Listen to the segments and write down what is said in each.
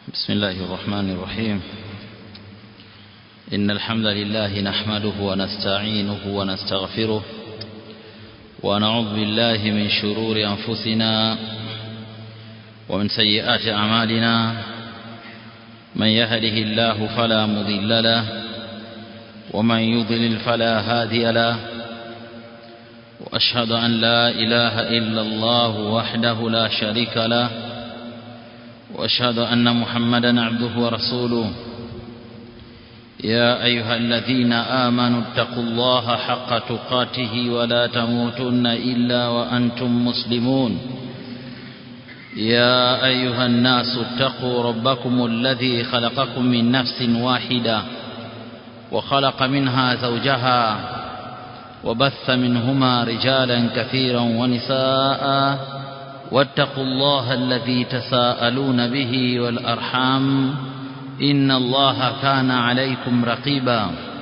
بسم الله الرحمن الرحيم. إن الحمد لله نحمده ونستعينه ونستغفره ونعوذ بالله من شرور أنفسنا ومن سيئات أعمالنا. من يهده الله فلا مضل له ومن يضلل فلا هادي له. وأشهد أن لا إله إلا الله وحده لا شريك له وأشهد أن محمدا عبده ورسوله. يا أيها الذين آمنوا اتقوا الله حق تقاته ولا تموتن إلا وأنتم مسلمون. يا أيها الناس اتقوا ربكم الذي خلقكم من نفس واحدة وخلق منها زوجها وبث منهما رجالا كثيرا ونساء. واتقوا الله الذي تساءلون به والأرحام إن الله كان عليكم رقيبا.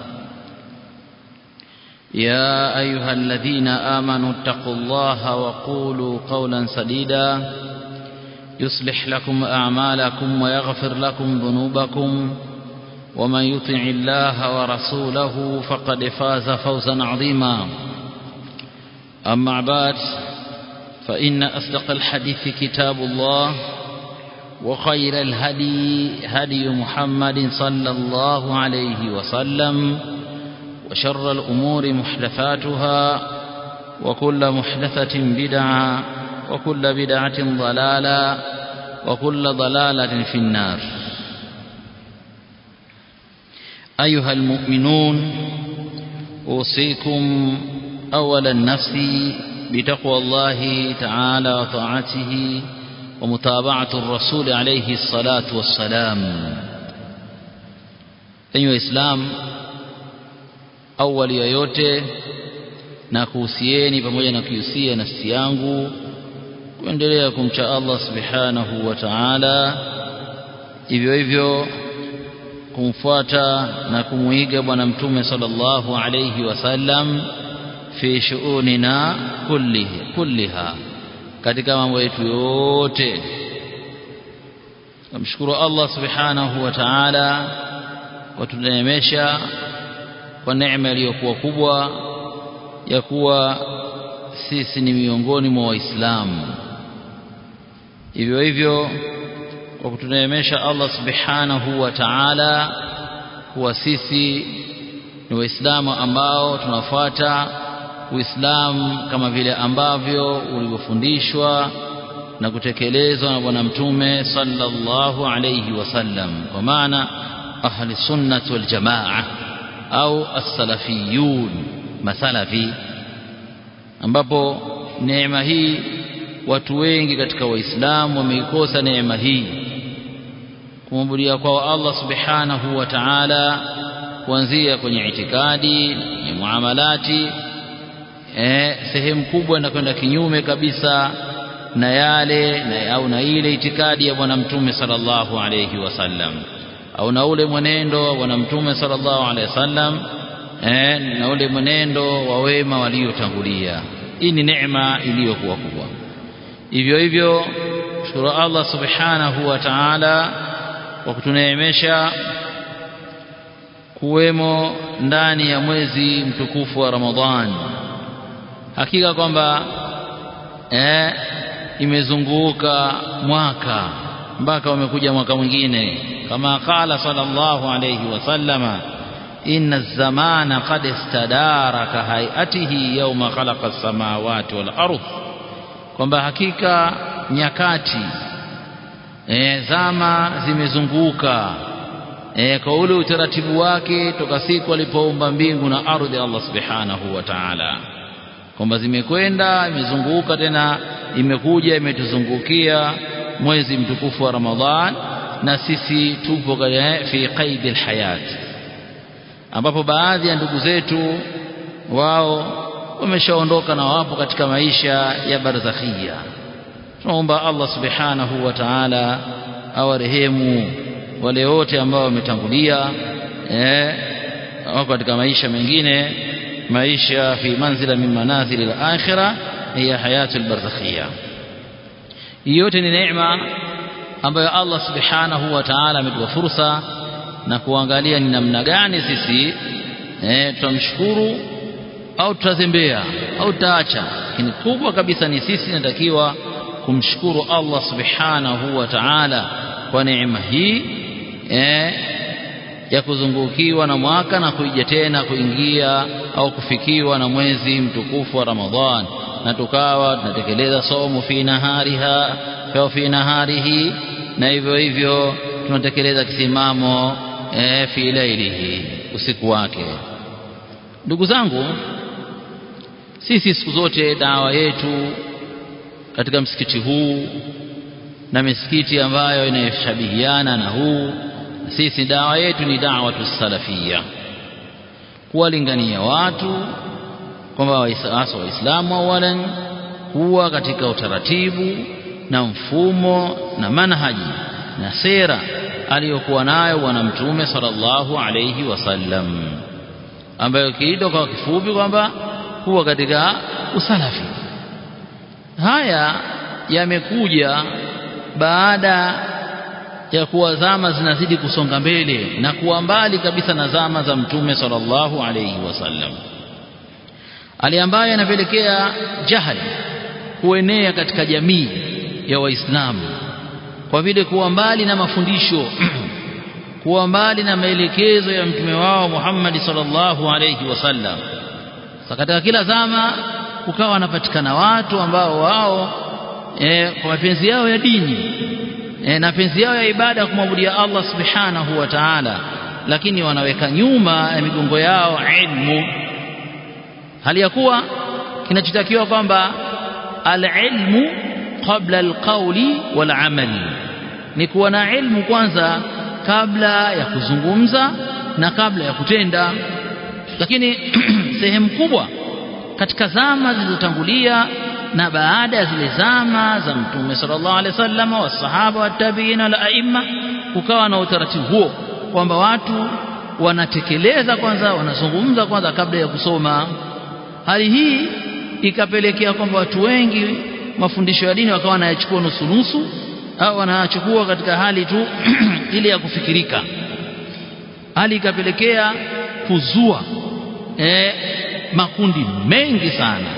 يا أيها الذين آمنوا اتقوا الله وقولوا قولا سديدا يصلح لكم أعمالكم ويغفر لكم ذنوبكم ومن يطع الله ورسوله فقد فاز فوزا عظيما. أما بعد، فإن أصدق الحديث كتاب الله وخير الهدي هدي محمد صلى الله عليه وسلم وشر الأمور محدثاتها وكل محدثة بدعة وكل بدعة ضلالة وكل ضلالة في النار. أيها المؤمنون، أوصيكم أولا نفسي بتقوى الله تعالى وطاعته ومتابعة الرسول عليه الصلاة والسلام. أيها الإسلام، awali ya yote na kuhusieni pamoja na kuhusia nafsi yangu kuendelea kumcha Allah subhanahu wa ta'ala, hivyo hivyo kumfuata na kumuiga bwana mtume sallallahu alayhi wasallam fi shu'unina kulliha, katika mambo yetu yote. Namshukuru Allah subhanahu wa ta'ala kwa kutuneemesha kwa neema iliyokuwa kubwa ya kuwa sisi ni miongoni mwa Waislamu. Hivyo hivyo kwa kutuneemesha Allah subhanahu wa ta'ala kuwa sisi ni Waislamu ambao tunafuata Uislamu kama vile ambavyo ulivyofundishwa na kutekelezwa na bwana mtume sallallahu alayhi wasallam, kwa maana ahli sunnah wal jamaa au as-salafiyun masalafi, ambapo neema hii watu wengi katika Waislamu wameikosa neema hii, kumwabudia kwa Allah subhanahu wa ta'ala kuanzia kwenye itikadi na muamalati. Sehemu kubwa inakwenda kinyume kabisa na yale na ile itikadi ya bwana mtume sallallahu alayhi wasallam, au na ule mwenendo wa bwana mtume sallallahu alayhi wasallam, na ule mwenendo wa wema waliotangulia. Hii ni neema iliyokuwa kubwa. Hivyo hivyo shukuru Allah subhanahu wa ta'ala kwa kutuneemesha kuwemo ndani ya mwezi mtukufu wa Ramadhan. Hakika kwamba imezunguka mwaka mpaka umekuja mwaka mwingine, kama qala sallallahu alayhi wasallama, inna az-zamana qad istadara ka hayatihi yawma khalaqa as-samawati wal ardh, kwamba hakika nyakati zama zimezunguka kwa ule utaratibu wake toka siku alipoumba mbingu na ardhi Allah subhanahu wa ta'ala, kwamba zimekwenda imezunguka tena imekuja imetuzungukia mwezi mtukufu wa Ramadhan, na sisi tupo fi qaid alhayat, ambapo baadhi ya ndugu zetu wao wameshaondoka na wapo katika maisha ya barzakhia. Tunaomba Allah subhanahu wa ta'ala awarehemu wale wote ambao wametangulia wako katika maisha mengine, maisha fi manzila min manazil al-akhirah, hiya hayatul barzakhia. Yote ni neema ambayo Allah subhanahu wa ta'ala ametupa fursa na kuangalia ni namna gani sisi tutamshukuru au tutazembea au tutaacha. Lakini kubwa kabisa ni sisi natakiwa kumshukuru Allah subhanahu wa ta'ala kwa neema hii ya kuzungukiwa na mwaka na kuija tena kuingia au kufikiwa na mwezi mtukufu wa Ramadhan, na tukawa tunatekeleza somo fi naharihi, na hivyo hivyo tunatekeleza kisimamo fi lailihi, usiku wake. Ndugu zangu, sisi siku zote dawa yetu katika msikiti huu na misikiti ambayo inashabihiana na huu, sisi dawa yetu ni da'watu salafia, kuwalingania watu kwamba Waislamu awalan huwa katika utaratibu na mfumo na manhaji na sera aliyokuwa nayo Bwana Mtume sallallahu alayhi wasallam, ambayo kiito kwa kifupi kwamba huwa katika usalafi. Haya yamekuja baada ya kuwa zama zinazidi kusonga mbele na kuwa mbali kabisa na zama za Mtume sallallahu alayhi wasallam, hali ambayo inapelekea jahali kuenea katika jamii ya Waislamu, kwa vile kuwa mbali na mafundisho kuwa mbali na maelekezo ya mtume wao Muhammad sallallahu alayhi wasallam. Katika kila zama kukawa wanapatikana watu ambao wao kwa mapenzi yao ya dini na mapenzi yao ya ibada ya kumwabudia Allah subhanahu wa ta'ala, lakini wanaweka nyuma ya migongo yao ilmu, hali ya kuwa kinachotakiwa kwamba al-ilmu qabla al-qawli wal-amali, ni kuwa na ilmu kwanza kabla ya kuzungumza na kabla ya kutenda. Lakini sehemu kubwa katika zama zilizotangulia na baada ya zile zama za Mtume sallallahu alaihi wasallam wa sahaba wa tabi'in wal aimma, kukawa na utaratibu huo kwamba watu wanatekeleza kwanza, wanazungumza kwanza kabla ya kusoma. Hali hii ikapelekea kwamba watu wengi mafundisho ya dini wakawa wanayachukua nusu au wanachukua katika hali tu ile ya kufikirika. Hali ikapelekea kuzua makundi mengi sana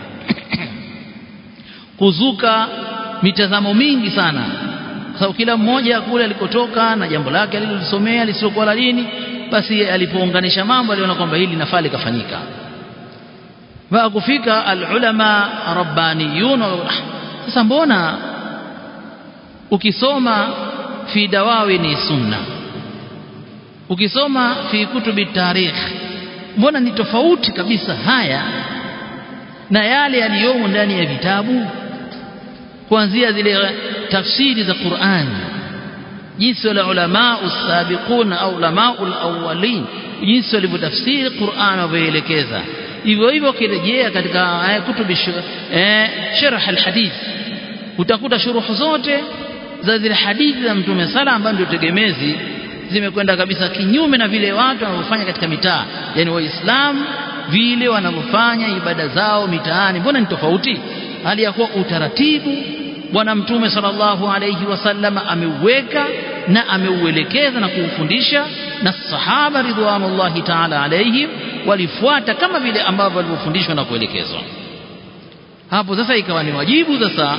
kuzuka mitazamo mingi sana, kwa sababu kila mmoja kule alikotoka na jambo lake alilolisomea lisiokuwa la dini, basi alipounganisha mambo aliona kwamba hili nafaa likafanyika. Baada kufika alulama rabbaniyun, sasa mbona ukisoma fi dawawini sunna, ukisoma fi kutubi tarikh, mbona ni tofauti kabisa haya na yale yaliyomo ndani ya vitabu, kuanzia zile tafsiri za Qur'an, jinsi wale ulama usabiqun au ulama alawwalin jinsi walivyotafsiri Qur'an wavyoelekeza, hivyo hivyo kirejea katika kutubi sharh alhadith, utakuta shuruhu zote za zile hadithi za Mtume sala ambazo ndio tegemezi zimekwenda kabisa kinyume na vile watu wanavyofanya katika mitaa, yani Waislamu vile wanavyofanya ibada zao mitaani. Mbona ni tofauti? Hali ya kuwa utaratibu Bwana Mtume sallallahu alayhi wasallam ameuweka na ameuelekeza na kuufundisha, na sahaba ridwanullahi ta'ala alayhim walifuata kama vile ambavyo walivyofundishwa na kuelekezwa. Hapo sasa ikawa ni wajibu sasa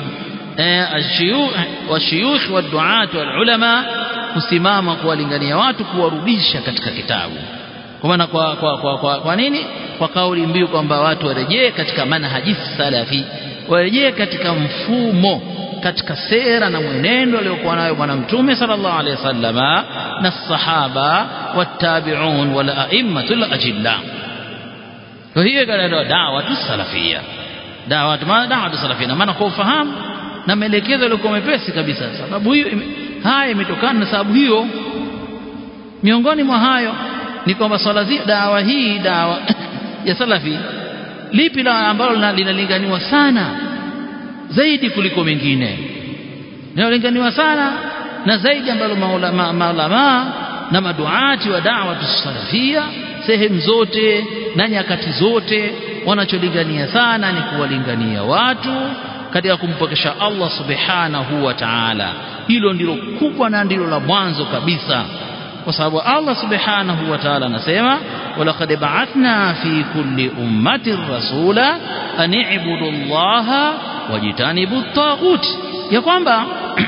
washuyukh waduat walulama kusimama kuwalingania watu, kuwarudisha katika kitabu. Kwa maana kwa nini? Kwa kauli mbiu kwamba watu warejee katika manhaji salafi, warejee katika mfumo, katika sera na mwenendo aliokuwa nayo Bwana Mtume sallallahu alaihi wasallam na sahaba wattabi'un wal a'immatul ajilla. Kwa hiyo kana da'watu salafia, da'watu salafia, na maana kwa ufahamu na maelekezo yaliokuwa mepesi kabisa. Sababu hiyo haya imetokana na sababu hiyo. Miongoni mwa hayo ni kwamba swala dawa hii, dawa ya salafi, lipi la ambalo linalinganiwa sana zaidi kuliko mengine, linalolinganiwa sana na zaidi ambalo maulama na maduati wa da'watu salafia sehemu zote na nyakati zote wanacholingania sana ni kuwalingania watu katika kumpokesha Allah subhanahu wa ta'ala. Hilo ndilo kubwa na ndilo la mwanzo kabisa, kwa sababu Allah subhanahu wa ta'ala anasema walaqad ba'athna fi kulli ummatin rasula an i'budu Allaha wajtanibu at-taghut, ya kwamba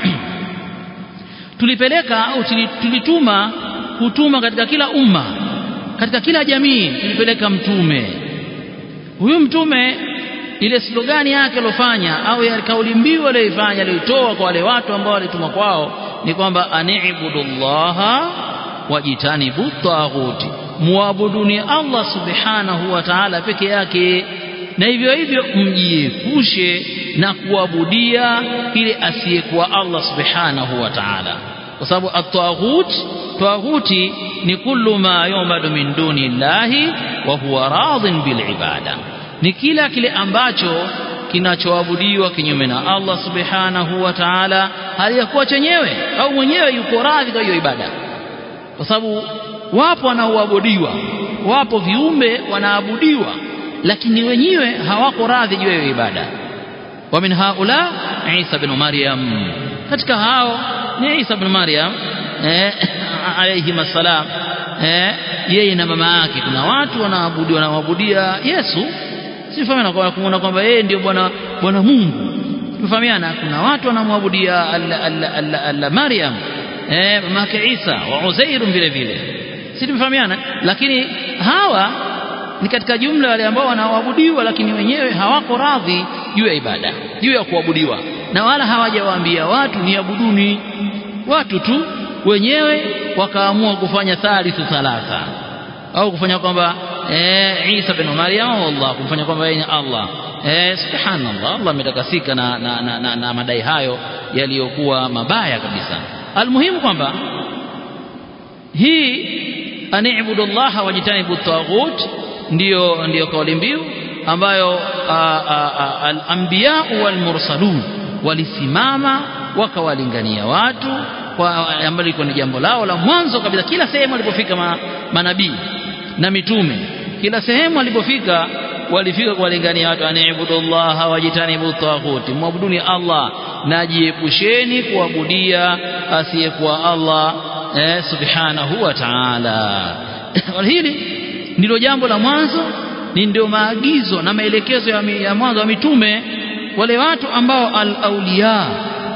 tulipeleka au kutuma katika kila umma, katika kila jamii tulipeleka mtume. Huyu mtume ile slogani yake alofanya au ya kauli mbiu aliyoifanya aliyotoa kwa wale watu ambao walitumwa kwao ni kwamba ani'budullaha wajtanibu at-taghut, muabuduni Allah subhanahu wa ta'ala peke yake, na hivyo hivyo mjiepushe na kuabudia ile asiyekuwa Allah subhanahu wa ta'ala, kwa sababu at-taghuti ni kullu ma yu'badu min duni llahi wa huwa radin bil ibada, ni kila kile ambacho kinachoabudiwa kinyume na Allah subhanahu wa ta'ala hali ya kuwa chenyewe au mwenyewe yuko radhi kwa hiyo ibada. Kwa sababu wapo wanaoabudiwa, wapo viumbe wanaabudiwa, lakini wenyewe hawako radhi juu ya ibada. Wa min haula Isa ibn Maryam, katika hao ni Isa ibn Maryam alayhi masalam, yeye na mama yake. Kuna watu wanaabudia Yesu, sifahamana kwa kuona kwamba yeye ndio bwana Mungu, tufahamiana. Kuna watu wanamwabudia Maryam mama yake Isa wa Uzair vile vile, si tumefahamiana. Lakini hawa ni katika jumla wale ambao wanaabudiwa, lakini wenyewe hawako radhi juu ya ibada, juu ya kuabudiwa, na wala hawajawaambia watu niabuduni. Watu tu wenyewe wakaamua kufanya thalithu thalatha, au kufanya kwamba Isa bin Maryam Allah, kufanya kwamba yeye ni Allah. Subhanallah, Allah ametakasika na madai hayo yaliyokuwa mabaya kabisa. Almuhimu kwamba hii ani'budullaha wajtanibu at-taghut ndio kauli mbiu ambayo al-anbiya wal mursalun walisimama wakawalingania watu, kwa ambalo liko ni jambo lao la mwanzo kabisa. Kila sehemu walipofika manabii na mitume, kila sehemu walipofika walifika kuwalingania watu, ani'budullaha wajtanibu at-taghut, muabuduni Allah na jiepusheni kuabudia asiyekuwa Allah subhanahu wa ta'ala. Hili ndilo jambo la mwanzo, ni ndio maagizo na maelekezo ya mwanzo wa mitume, wale watu ambao al-awliya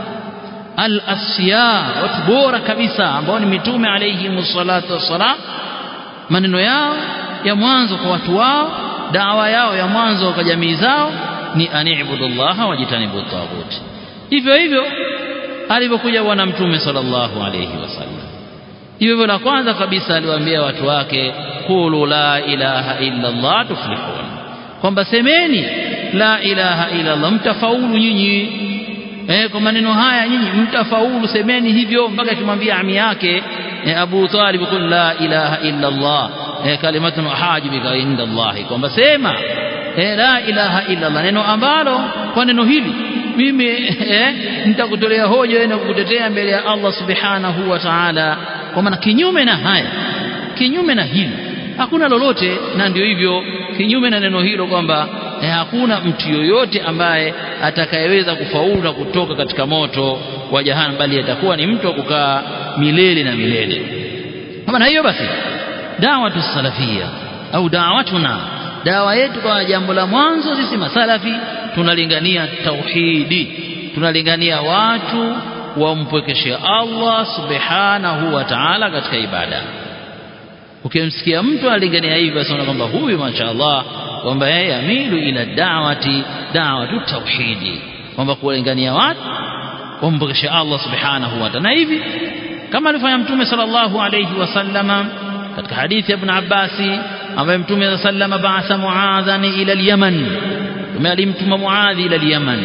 al-asfiya, watu bora kabisa ambao ni mitume alayhi musallatu wassalam. Maneno yao ya mwanzo kwa watu wao, da'wa yao ya mwanzo kwa jamii zao ni ani'budullaha wajtanibu at-taghut. Hivyo hivyo alipokuja bwana mtume sallallahu alayhi wasallam, hivyo la kwanza kabisa aliwaambia watu wake qulu la ilaha illa Allah tuflihun, kwamba semeni la ilaha illa Allah mtafaulu nyinyi. Kwa maneno haya nyinyi mtafaulu, semeni hivyo. Mpaka akimwambia ami yake Abu Talib, qul la ilaha illa Allah kalimatun hajibika inda Allah, kwamba sema la ilaha illa Allah, neno ambalo kwa neno hili mimi nitakutolea hoja na kukutetea mbele ya Allah subhanahu wa ta'ala. Kwa maana kinyume na haya, kinyume na hili hakuna lolote. Na ndio hivyo, kinyume na neno hilo kwamba hakuna mtu yoyote ambaye atakayeweza kufaulu na kutoka katika moto wa jahannam, bali atakuwa ni mtu wa kukaa milele na milele. Kwa maana hiyo basi, da'watu salafia au da'watuna, dawa yetu kwa jambo la mwanzo sisi masalafi tunalingania tauhidi, tunalingania watu wampwekeshe Allah subhanahu wa ta'ala katika ibada. Ukimsikia mtu analingania hivi, basi unaona kwamba huyu mashaallah, kwamba yeye amilu ila da'watu tauhidi, kwamba kulingania watu wampwekeshe Allah subhanahu wa ta'ala. Na hivi kama alifanya mtume sallallahu alayhi wasallama katika hadithi ya Ibn Abbasi, ambaye mtume sallallahu ba'atha Muadhan ila al-Yaman, alimtuma Muadhi ila al-Yaman,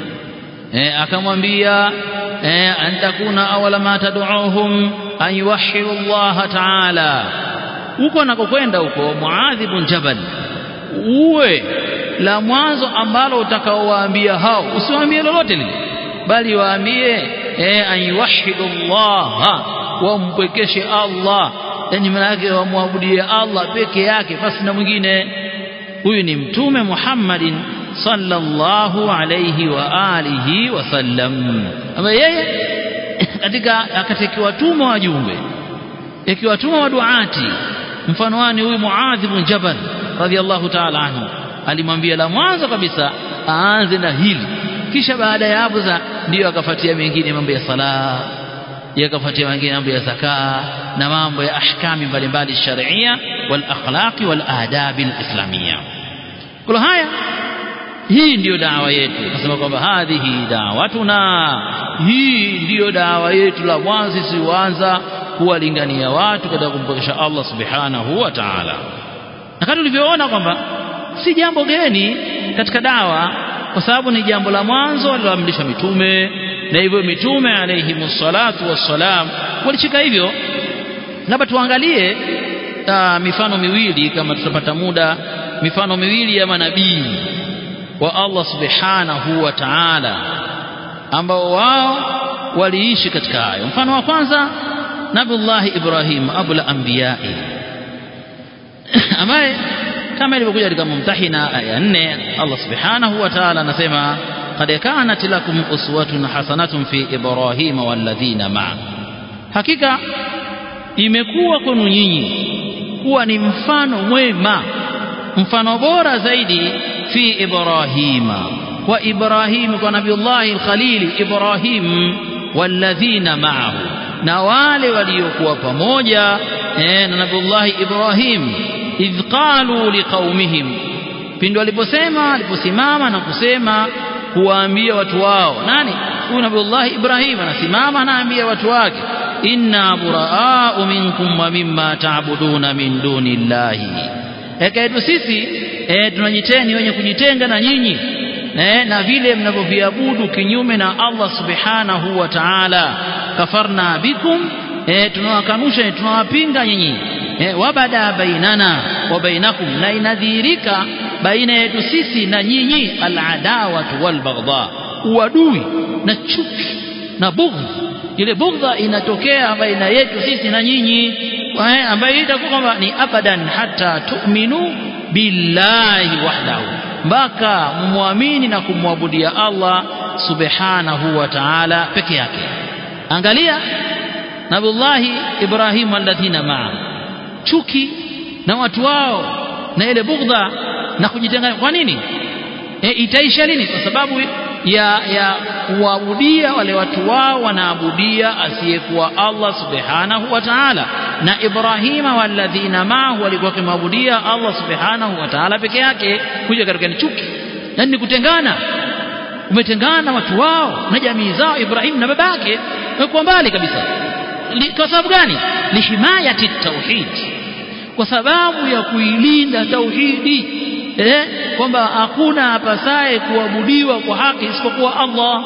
akamwambia antakuna awala ma tad'uhum an yuwahhidu Allah ta'ala. Huko anakokwenda huko Muadh ibn Jabal, uwe la mwanzo ambalo utakaowaambia hao, usiwaambie lolote lile, bali waambie an yuwahhidu Allah, wampwekeshe Allah, yani maana yake wamwabudie Allah peke yake basi na mwingine. Huyu ni mtume Muhammadin sallallahu alayhi wa alihi wasallam, ambaye yeye katika akiwatuma wajumbe, akiwatuma waduati, mfano wani huyu Muadh ibn Jabal radhiyallahu ta'ala anhu, alimwambia la mwanzo kabisa aanze na hili, kisha baada ya hapo ndio akafuatia mengine, mambo ya sala, yakafuatia mengine mambo ya zaka na mambo ya ahkami mbalimbali sharia wal akhlaqi wal adabi alislamia. Kwa haya, hii ndiyo dawa yetu, nasema kwamba hadhihi da'watuna, hii ndiyo dawa yetu la mwanzo sisi huanza kuwalingania watu katika kumpokesha Allah subhanahu wa ta'ala. Na kama tulivyoona kwamba si jambo geni katika dawa, kwa sababu ni jambo la mwanzo aliloamrisha mitume, na hivyo mitume alayhimus salatu wassalam walishika hivyo. Labda tuangalie mifano miwili kama tutapata muda, mifano miwili ya manabii wa Allah subhanahu wa ta'ala ambao wao waliishi katika hayo. Mfano wa kwanza, Nabiullah Ibrahim abul anbiya'i, ambaye kama ilivyokuja katika Mumtahina aya 4, Allah subhanahu wa ta'ala anasema qad kanat lakum uswatun hasanatun fi Ibrahim walladhina ma'a, hakika imekuwa kwenu nyinyi kuwa ni mfano mwema, mfano bora zaidi fi Ibrahima, kwa Ibrahim, kwa Nabiullah al-Khalil Ibrahim, walladhina ma'ahu, na wale waliokuwa pamoja na Nabiullah Ibrahim, idh qalu liqaumihim, pindi aliposimama na kusema kuwaambia watu wao. Nani huyu Nabiullah Ibrahim? Anasimama anaambia watu wake, inna buraa'u minkum wa mimma ta'buduna min dunillahi, hakika sisi tunajiteni wenye kujitenga na nyinyi na vile mnavyoviabudu kinyume na Allah subhanahu wa ta'ala. Kafarna bikum, tunawakanusha, tunawapinga nyinyi. Wabada bainana wa bainakum, na inadhihirika baina yetu sisi na nyinyi, al-adawatu wal baghdha, uadui na chuki na bughdha. Ile bughdha inatokea baina yetu sisi na nyinyi, ambayo itakuwa kwamba ni abadan hatta tu'minu billahi wahdahu, mpaka muamini na kumwabudia Allah subhanahu wa ta'ala peke yake. Angalia Nabiullah Ibrahim alladhina ma'a, chuki na watu wao na ile bughdha na kujitenga. Kwa nini? Itaisha lini? Kwa sababu ya kuabudia wale watu wao wanaabudia asiyekuwa Allah subhanahu wa ta'ala, na Ibrahima walladhina ma'ahu walikuwa kumwabudia Allah subhanahu wa ta'ala peke yake. Kuja katika ni chuki, yani kutengana, umetengana watu wao na jamii zao. Ibrahim na babake wako mbali kabisa. Kwa sababu gani? Ni himayati tauhid, kwa sababu ya kuilinda tauhidi, kwamba hakuna apasaye kuabudiwa kwa haki isipokuwa Allah.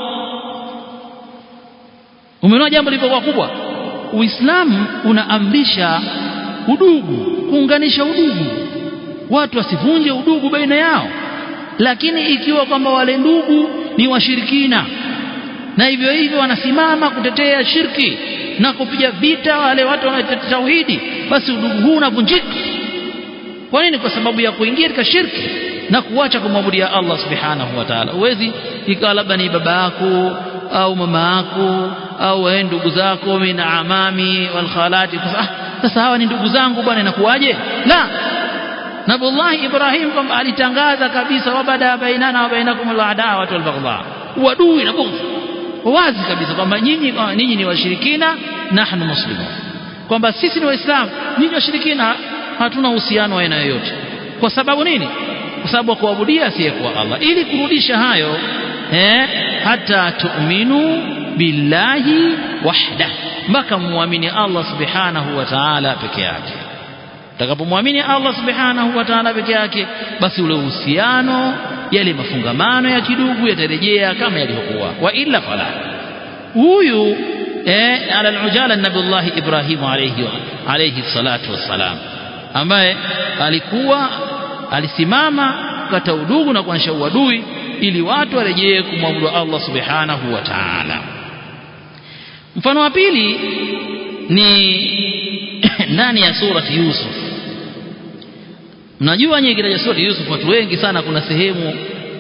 Umeona jambo lilipokuwa kubwa. Uislamu unaamrisha udugu, kuunganisha udugu, watu wasivunje udugu baina yao. Lakini ikiwa kwamba wale ndugu ni washirikina, na hivyo hivyo wanasimama kutetea shirki na kupiga vita wale watu wanaotetea tauhidi, basi udugu huu unavunjika. Kwa nini? Kwa sababu ya kuingia katika shirki na kuacha kumwabudia Allah subhanahu wa ta'ala. Uwezi ikawa labda ni baba yako au mama yako au ndugu zako, mina amami wal khalati, sasa hawa ni ndugu zangu bwana, inakuwaje? La, Nabiullah Ibrahim kwamba alitangaza kabisa, wabada bainana wa bainakum al-adawatu wal baghdha, uadui na bughdha wazi kabisa, kwamba nyinyi ni washirikina, nahnu muslimun, kwamba sisi ni waislamu, nyinyi washirikina, hatuna uhusiano wa aina yoyote. Kwa sababu nini? Kwa sababu kuabudia asiyekuwa Allah, ili kurudisha hayo hata tu'minu billahi wahda, mpaka muamini Allah subhanahu wa ta'ala peke yake. Utakapomwamini Allah subhanahu wa ta'ala peke yake, basi ule uhusiano, yale mafungamano ya kidugu yatarejea kama yalivyokuwa. Wa illa fala. Huyu ala al-ujala Nabiullah Ibrahim alayhi salatu wassalam, ambaye alisimama kata udugu na kuanisha uadui ili watu warejee kumwabudu Allah subhanahu wa ta'ala. Mfano wa pili ni ndani ya surati Yusuf. Mnajua nyinyi kitaja surati Yusuf, watu wengi sana kuna sehemu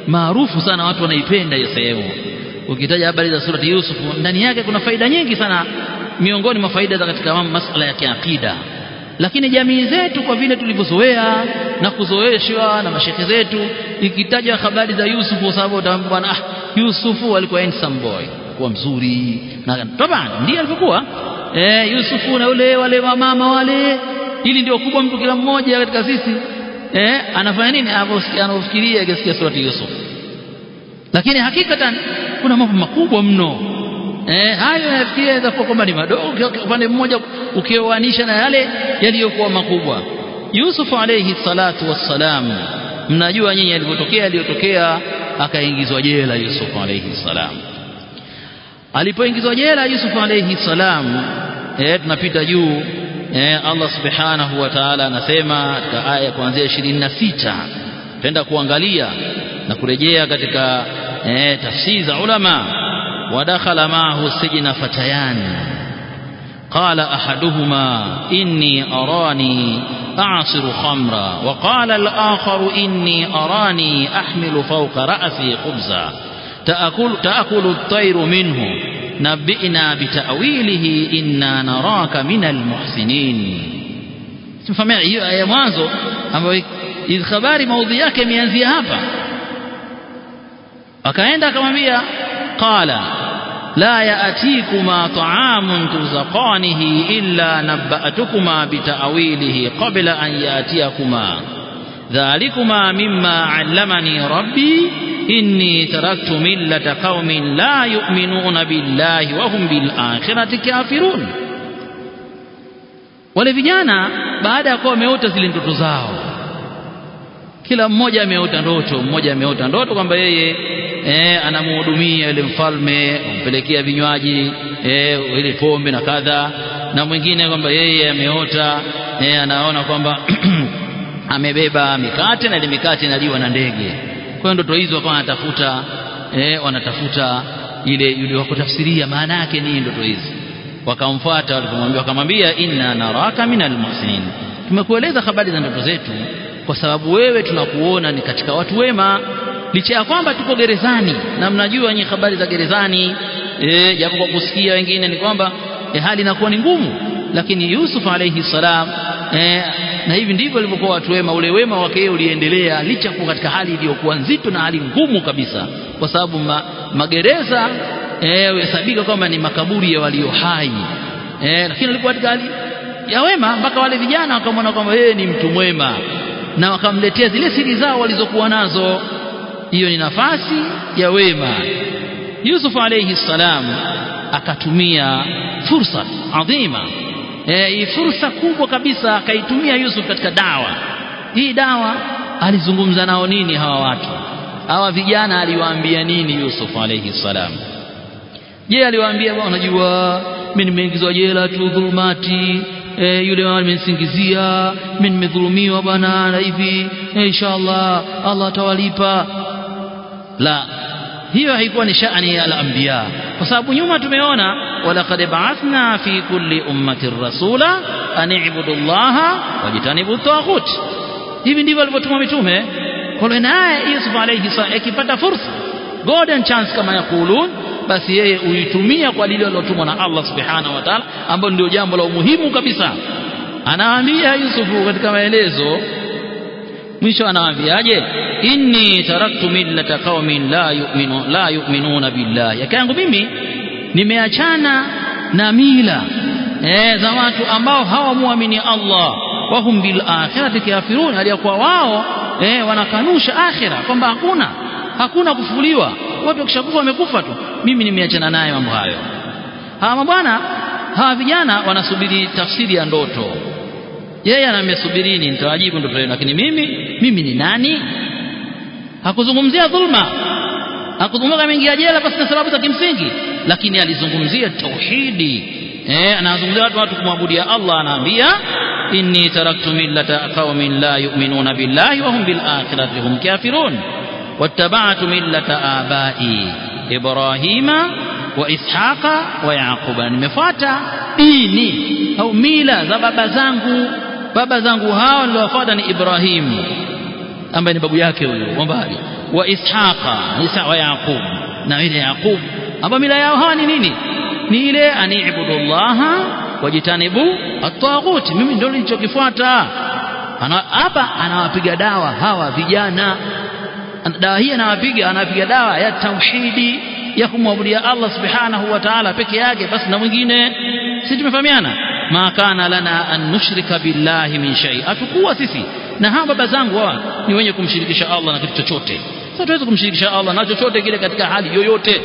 maarufu sana, watu wanaipenda hiyo sehemu. Ukitaja habari za surati Yusuf, ndani yake kuna faida nyingi sana, miongoni mwa faida za katika masuala ya kiakida. Lakini jamii zetu kwa vile tulivyozoea na kuzoeshwa na mashekhe zetu, ikitaja habari za Yusuf, kwa sababu utaambia Yusuf alikuwa handsome boy, kwa mzuri, na tabani ndiye alivyokuwa Yusuf, na wale mama wale, ili ndio kubwa mtu kila mmoja katika sisi anafanya nini anafikiria akisikia surati Yusuf. Lakini hakikatan kuna mambo makubwa mno hayo yafikia kwa kwamba ni madogo upande mmoja ukioanisha na yale yaliyokuwa makubwa. Yusuf alayhi salatu wassalam, mnajua nyinyi aliyotokea akaingizwa jela. Yusuf alayhi salam alipoingizwa jela, Yusuf alayhi salam, tunapita juu, Allah subhanahu wa ta'ala anasema katika aya kuanzia 26, tenda kuangalia na kurejea katika tafsiri za ulama. ودخل معه السجن فتيان قال أحدهما إني أراني أعصر خمرا وقال الآخر إني أراني أحمل فوق رأسي خبزا تأكل الطير منه نبئنا بتأويله إنا نراك من المحسنين. تفهمين hiyo aya mwanzo ambayo habari maudhi yake imeanzia hapa. Akaenda akamwambia قال لا يأتيكما طعام ترزقانه إلا نبأتكما بتأويله قبل أن يأتيكما ذلكما مما علمني ربي إني تركت ملة قوم لا يؤمنون بالله وهم بالآخرة كافرون. wale vijana baada ya kuwa wameota zile ndoto zao, kila mmoja ameota ndoto, kwamba yeye anamhudumia yule mfalme, kumpelekea vinywaji ile pombe na kadha, na mwingine kwamba yeye ameota anaona kwamba amebeba mikate na ile mikate inaliwa na ndege. Kwa hiyo ndoto hizo wakawa wanatafuta ile yule wako tafsiria maana yake ni ndoto hizi. Wakamfuata, wakamwambia inna naraka minal muhsinin, tumekueleza habari za ndoto zetu kwa sababu wewe tunakuona ni katika watu wema, licha ya kwamba tuko gerezani. Na mnajua nyinyi habari za gerezani, japo kwa kusikia wengine ni kwamba hali inakuwa ni ngumu, lakini Yusuf alayhi salam na hivi ndivyo walivyokuwa watu wema. Ule wema wake uliendelea licha kwa katika hali iliyokuwa nzito na hali ngumu kabisa, kwa sababu magereza hesabika kwamba ni makaburi ya walio hai, lakini alikuwa katika hali ya wema, mpaka wale vijana wakamwona kwamba yeye ni mtu mwema na wakamletea zile siri zao walizokuwa nazo. Hiyo ni nafasi ya wema. Yusuf alayhi salam akatumia fursa adhima, hii fursa kubwa kabisa akaitumia Yusuf katika dawa hii. Dawa alizungumza nao nini hawa watu, hawa vijana aliwaambia nini Yusuf alayhi salam? Je, aliwaambia unajua mimi nimeingizwa jela tu dhulumati, yule amenisingizia mimi nimedhulumiwa bwana na hivi, inshallah Allah atawalipa? La, hiyo haikuwa ni shani ya al-anbiya, kwa sababu nyuma tumeona walaqad ba'athna fi kulli ummatin rasula an i'budu Allaha wajtanibu taghut. Hivi ndivyo alivyotuma mitume. Kwa hiyo naye Yusuf alayhi salam akipata fursa, golden chance kama yakulun, basi yeye uitumia kwa lile alilotumwa na Allah subhanahu wa ta'ala, ambalo ndio jambo la umuhimu kabisa. Anawaambia Yusufu katika maelezo mwisho, anawaambiaje? inni taraktu millata qaumin la yu'minuna billahi, yakangu mimi nimeachana na mila za watu ambao hawamuamini Allah, wahum bil akhirati kafirun, aliyakuwa wao wanakanusha akhira, kwamba hakuna kufufuliwa, watu wakishakufa wamekufa tu. Mimi nimeachana naye mambo hayo. Hawa vijana wanasubiri tafsiri ya ndoto. Yeye anamsubirini nitawajibu ndoto yenu, lakini mimi ni nani? Hakuzungumzia dhulma, hakuzungumzia ameingia jela basi na sababu za kimsingi, lakini alizungumzia tauhidi. Anazungumzia watu kumwabudia Allah. Anaambia inni taraktu millata qaumin la yu'minuna billahi wa hum bil akhirati hum kafirun wattaba'tu millata abai Ibrahima wa Ishaqa wa Yaquba, nimefuata dini au mila za baba zangu. Baba zangu hao niliowafuata ni Ibrahim ambaye ni babu yake huyo mbali, wa Ishaqa Isa wa Yaqub, na ile Yaqub ambao mila yao hawa ni nini? Ni ile ani'budullaha wajitanibu at-taghut. Mimi ndio nilichokifuata. Hapa anawapiga dawa hawa vijana, dawa hii anawapiga dawa ya tauhidi, ya kumwabudia Allah subhanahu wa ta'ala peke yake basi na mwingine. Sisi tumefahamiana, ma kana lana an nushrika billahi min shay. Atakuwa sisi na hawa baba zangu hawa ni wenye kumshirikisha Allah na kitu chochote. Sasa tuweze kumshirikisha Allah na chochote kile katika hali yoyote.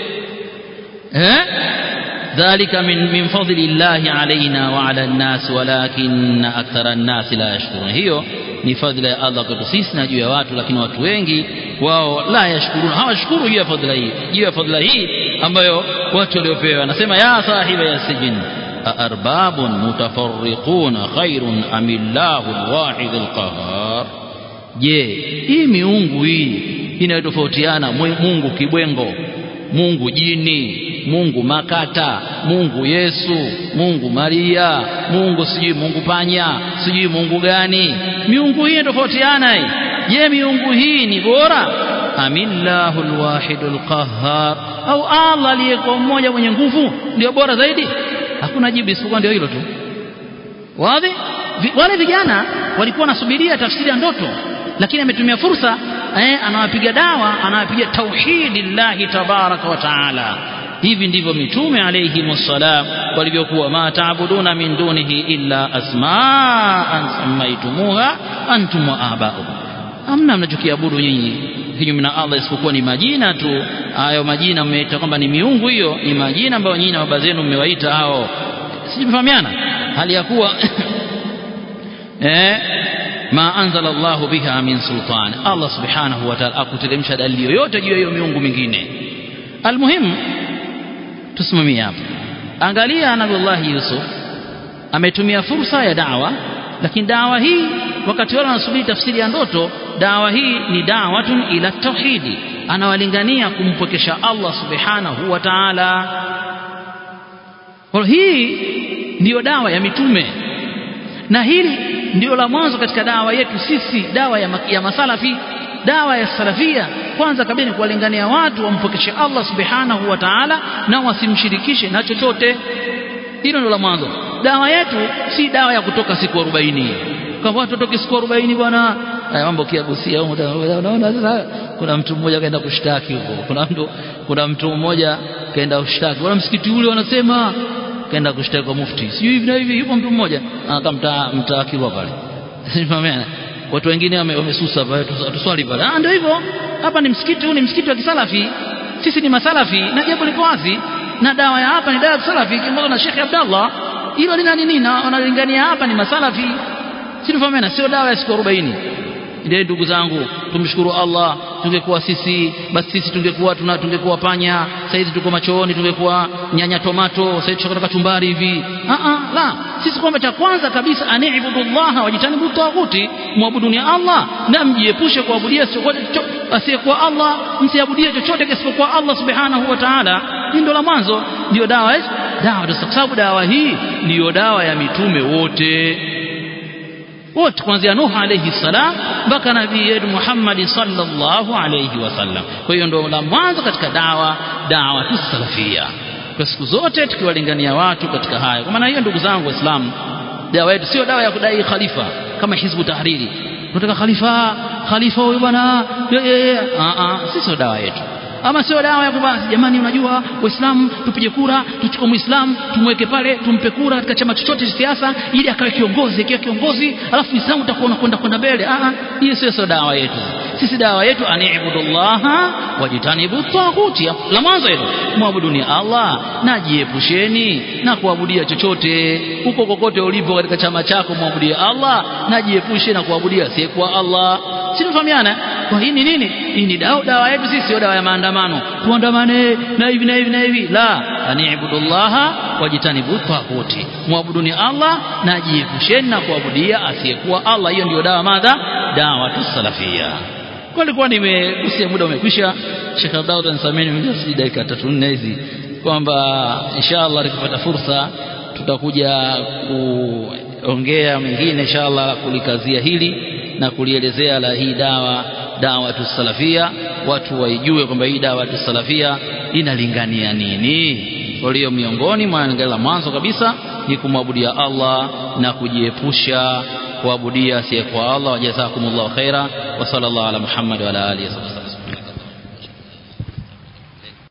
Dhalika min fadlillahi alaina wa ala an-nas walakin akthara an-nas la yashkurun. Hiyo ni fadhila ya Allah kwetu sisi na juu ya watu, lakini watu wengi wao la yashkurun, hawashukuru juu ya fadhila hii ambayo watu waliopewa. Anasema ya sahiba ya sijin arbabun mutafarriqun khairun amillahu alwahid alqahhar. Je, hii miungu hii inayotofautiana, Mungu kibwengo, Mungu jini, Mungu makata, Mungu Yesu, Mungu Maria, Mungu sijui Mungu panya, sijui Mungu gani, miungu hii tofautiana hii. Je, miungu hii ni bora? Amillahu alwahidul qahhar, au Allah aliyekuwa mmoja mwenye nguvu ndio bora zaidi? Hakuna jibu isipokuwa ndio hilo tu. Wazi? Wale vijana walikuwa nasubiria tafsiri ya ndoto, lakini ametumia fursa, anawapiga dawa, anawapiga tauhidillahi tabaraka wa taala. Hivi ndivyo mitume alayhi wassalam walivyokuwa, ma taabuduna min dunihi illa asma'an sammaytumuha antum wa aba'ukum. Hamna mnachokiabudu nyinyi kinyume na Allah isipokuwa ni majina tu. Hayo majina mmeita kwamba ni miungu, hiyo ni majina ambayo nyinyi na baba zenu mmewaita hao. Sisi tumefahamiana, hali ya kuwa ma anzala Allahu biha min sultan. Allah subhanahu wa ta'ala akuteremsha dalili yoyote juu ya hiyo miungu mingine. Almuhimu tusimamie hapa. Angalia Nabii Yusuf ametumia fursa ya da'wa, lakini da'wa hii wakati wale wanasubiri tafsiri ya ndoto, da'wa hii ni da'watun ila tauhidi, anawalingania kumpokesha Allah subhanahu wa ta'ala. Kwa hii ndiyo dawa ya mitume, na hili ndio la mwanzo katika dawa yetu sisi, dawa ya masalafi, dawa ya salafia. Kwanza kabisa ni kuwalingania watu wampokeshe Allah subhanahu wa ta'ala na wasimshirikishe na chochote. Hilo ndio la mwanzo. Dawa yetu si dawa ya kutoka siku 40. Kwa watu toke siku 40 bwana, mambo kiagusia huko. Unaona sasa kuna mtu mmoja kaenda kushtaki huko. Kuna mtu mmoja kaenda kushtaki. Wala msikiti ule wanasema kaenda kushtaki kwa mufti. Sio hivi na hivi, yupo mtu mmoja anakamta mtaakirwa pale. Sifahamana. Watu wengine wamesusa pale, tuswali pale. Ndio hivyo. Hapa ni msikiti, huu ni msikiti wa kisalafi. Sisi ni masalafi na jambo liko wazi, na dawa ya hapa ni dawa ya salafi kiongozwa na Sheikh Abdallah. Hilo lina nini? Na wanalingania hapa ni masalafi. Si tufahamana, sio dawa ya siku 40. Ndio ndugu zangu, tumshukuru Allah. Tungekuwa sisi basi sisi tungekuwa panya, sasa hizi tuko machooni, tungekuwa nyanya tomato, sasa hizi tunataka chumbari hivi. La, sisi kwamba cha kwanza kabisa ani'budullaha wajitanibu taghuti, muabuduni Allah na mjiepushe kuabudia asiyekuwa Allah, msiabudie chochote kisipokuwa Allah subhanahu wa ta'ala. Hii ndio la mwanzo, ndio dawa kwa sababu dawa hii ndio dawa ya mitume wote kuanzia Nuh alayhi salam mpaka nabii yetu Muhammad sallallahu alayhi wasallam. Kwa hiyo ndio la mwanzo katika dawa tusalafia, kwa siku zote tukiwalingania watu katika haya. Kwa maana hiyo ndugu zangu Waislamu, dawa yetu sio dawa ya kudai khalifa kama Hizbu Tahriri. Tunataka khalifa huyo bwana, sisi sio dawa yetu. Ama sio dawa ya kwamba jamani, unajua Waislamu tupige kura, tuchukue Muislamu tumweke pale, tumpe kura katika chama chochote cha siasa ili akawe kiongozi, alafu Uislamu utakuwa kwenda mbele. Hiyo sio dawa yetu. Sisi dawa yetu ani'budullaha wajitanibu taghuti. La mwanzo hilo, muabuduni Allah na jiepusheni na kuabudia chochote. Huko kokote ulipo katika chama chako, muabudie Allah na jiepushe na kuabudia asiyekuwa Allah. Si tunafahamiana? Kwa hii ni nini? Hii ni dawa yetu sisi, sio dawa ya maandamano. Tuandamane na hivi na hivi na hivi. La, ani'budullaha wajitanibu taghuti. Muabuduni Allah na jiepusheni na kuabudia asiyekuwa Allah. Hiyo ndio dawa tusalafia. Kwa nilikuwa nimegusia, muda umekwisha. Sheikh Daud ansameni mimi dakika 3-4 hizi, kwamba inshallah tukipata fursa tutakuja kuongea mengine inshallah kulikazia hili, na kulielezea la hii dawa tusalafia, watu waijue kwamba hii dawa tusalafia inalingania nini. Kwa hiyo miongoni mwa la mwanzo kabisa ni kumwabudia Allah na kujiepusha kuabudia asiyekuwa Allah. Wajazakumullahu khaira wa sallallahu ala Muhammad wa ala alihi wasallam.